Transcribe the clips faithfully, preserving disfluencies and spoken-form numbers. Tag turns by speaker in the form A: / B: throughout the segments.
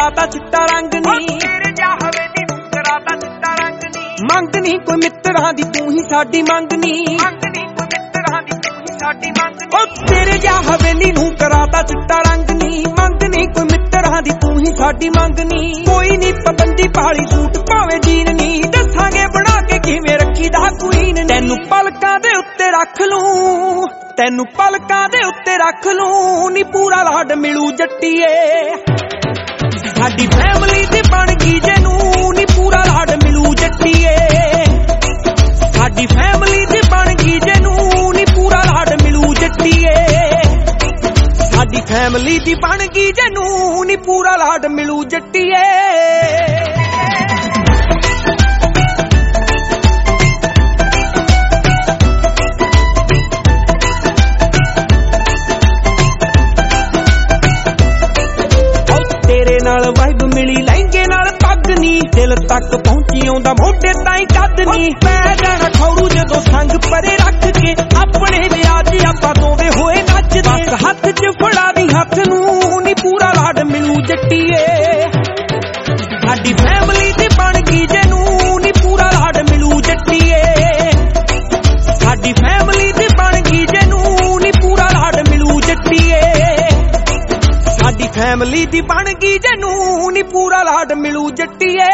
A: कराता चिट्टा रंग नी मंगनी कोई मित्रां दी तू ही साडी मंगनी तेरे जा हवेली नूं कराता चिट्टा रंग नी मंगनी कोई मित्रां दी तू ही साडी मंगनी कोई नी पाबंदी पाली सूट भावे जीन नी दसांगे बना के किवें रखी दा क्वीन तैनू पलकां दे उत्ते रख लूं तैनू पलकां दे उत्ते रख लूं नी पूरा लाड मिलू जट्टीए साडी फैमिली दी बन गई जेनू नी पूरा लाड मिलू जट्टीए साडी फैमिली दी बन गई जेनू नी पूरा लाड मिलू जट्टीए साडी फैमिली दी बन गई जेनू नी पूरा लाड मिलू जट्टीए तेरे नाल वाइब मिली लहंगे नाल पग नी दिल तक पहुंची आउंदा मोढे ताईं कद नी पै जाना खौरू जदों संग परे रख के अपने विआह च आपां दोवें होए नचदे हत्थ च फड़ा दी हत्थ नूं नी पूरा लाड मिलू जट्टीए साडी फैमिली दी बन गई जेनू नी पूरा लाड मिलू जट्टीए साडी फैमिली दी बन गई जेनू नी पूरा लाड मिलू जट्टीए साडी फैमिली दी बन गई जेनू नी पूरा लाड मिलू जट्टीए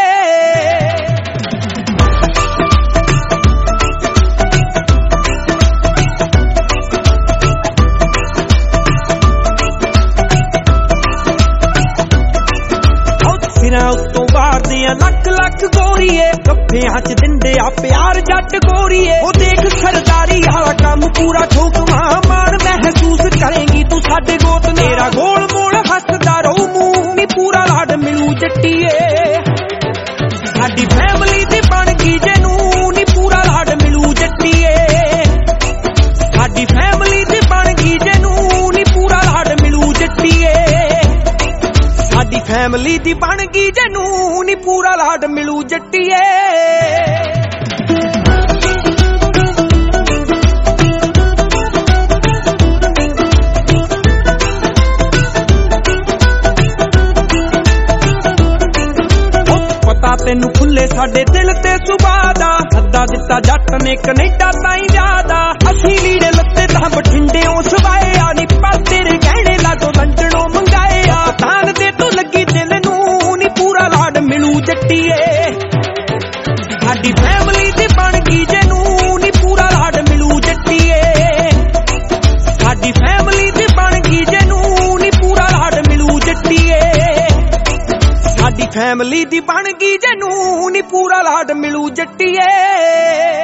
A: सिरां उत्तों वारदे आ लख लख गोरीए गप्फियां च दिंदे आ प्यार जट गोरीए ओ देख सरदारी वाला काम पूरा ठोकवा मान महसूस करेंगी तू साडे गोत मेरा गोल मोल हसदा रहू मूंह नी पूरा लाड मिलू जट्टीए साडी फैमिली दी बन गई जेनू नी पूरा लाड मिलू जट्टीए साडी फैमिली दी बन गई जेनू नी पूरा लाड मिलू जट्टीए साडी फैमिली दी बन गई जेनू नी पूरा लाड मिलू जट्टीए तेनू खुले साडे दिल ते सुभाऽ दा अद्धा दिता जट ने कनेडा ताईं जादा असीं लीड़े लत्ते तां बठिंडेओं सवाए आ नी पर तेरे गहणे लाडो लंडनों मंगाए आ तान दे तू लगी दिल नूं नी पूरा लाड मिलू जट्टीए साडी फैमिली दी बन गई जेनू नी पूरा लाड मिलू जट्टीए साडी फैमिली दी बन गई जेनू नी पूरा लाड मिलू जट्टीए साडी फैमिली दी बन गई जेनू नी पूरा लाड मिलू जट्टीए।